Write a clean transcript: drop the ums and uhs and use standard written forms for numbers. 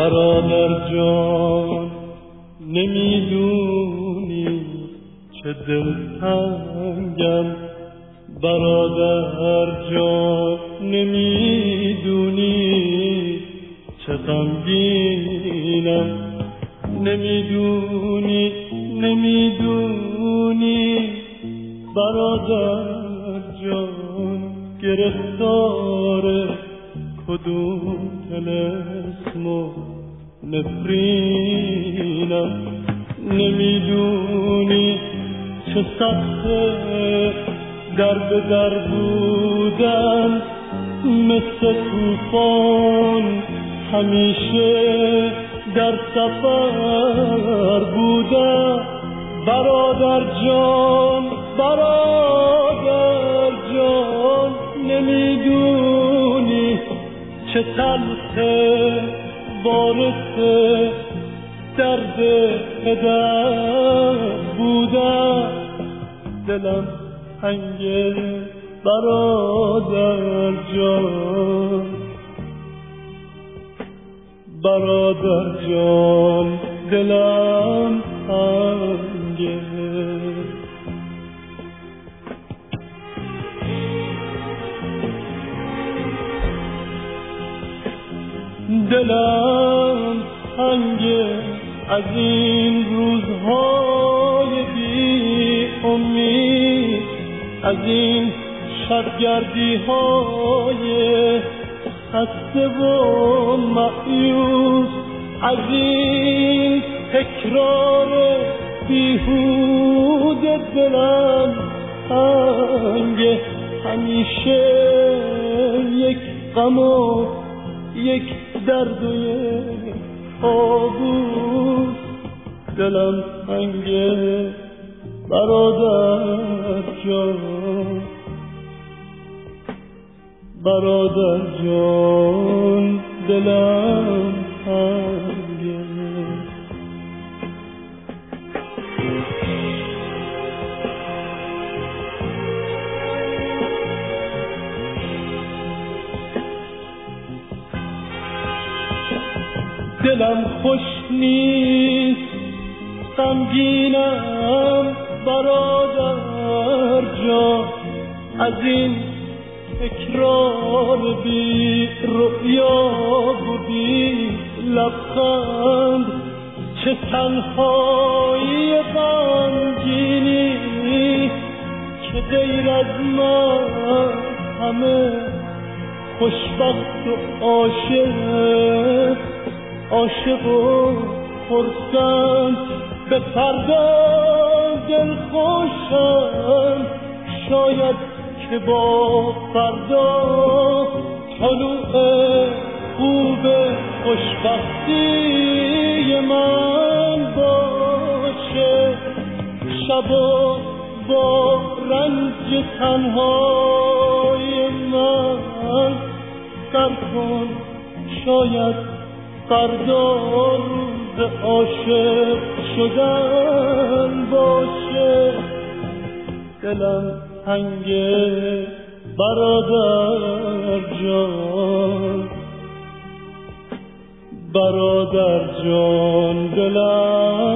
برادر جان نمیدونی چه دلتنگم، برادر جان نمیدونی چه غمگینم، نمیدونی برادر جان گرفتار کدوم طلسم و نفرینم، نمیدونی چه سخته در به در بودن، مثل طوفان همیشه در سفر بودن. برادر جان نمیدونی چه تلخه بارث درد پدر بودن، دلم تنگه برادر جان، برادر جان دلم تنگه. دلم تنگه از این روزهای بی امید، از این شبگردی های خسته و مایوس، از این تکرار بیهوده. دلم تنگه همیشه یک غم و یک درد و یک آبوس، دلم تنگه برادر جان، برادر جان دلم تنگه. دلم خوش نیست غمگینم برادر جان، از این تکرار بی رؤیا و بی لبخند، چه تنهایی غمگینی که غیر از من همه خوشبخت و عاشق و خرسند. به فردا دل خوشم شاید که با فردا طلوع خوب خوشبختی من باشه، شبا با رنج تنهای من سر کن، شاید فردا روز عاشق شدن باشه. دلم تنگه برادر جان، برادر جان دلم